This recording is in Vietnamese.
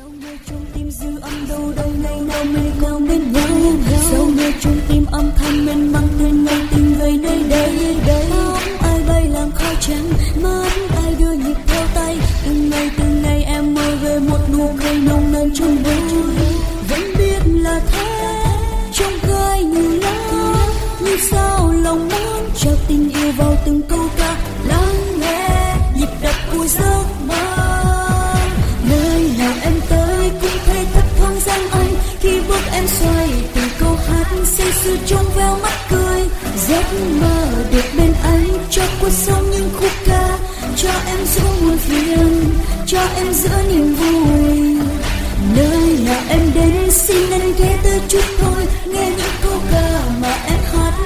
Sao nghe trong tim dư âm đâu đâu ngày nào mình còn bên nhau. Sao nghe trong tim âm thanh mênh mang tên ngày tình người nơi đây. Bóng ai bay làm khói trắng, mắt ai đưa nhịp theo tay. Từng ngày em mơ về một nụ cười nồng nàn trong đôi. Vẫn biết là thế, trong gai như lá, như sao lòng muốn trao tình yêu vào từng câu ca. Lắng nghe nhịp đập của giấc mơ. Nơi nào em tới cũng thấy thấp thoáng dáng anh khi bước em xoay từng câu hát say sưa trong veo mắt cười. Giấc mơ được bên anh cho cuộc sống những khúc ca, cho em giữa muôn phiền, cho em giữa niềm vui. Nơi nào em đến xin anh ghé tới chút thôi, nghe những câu ca mà em hát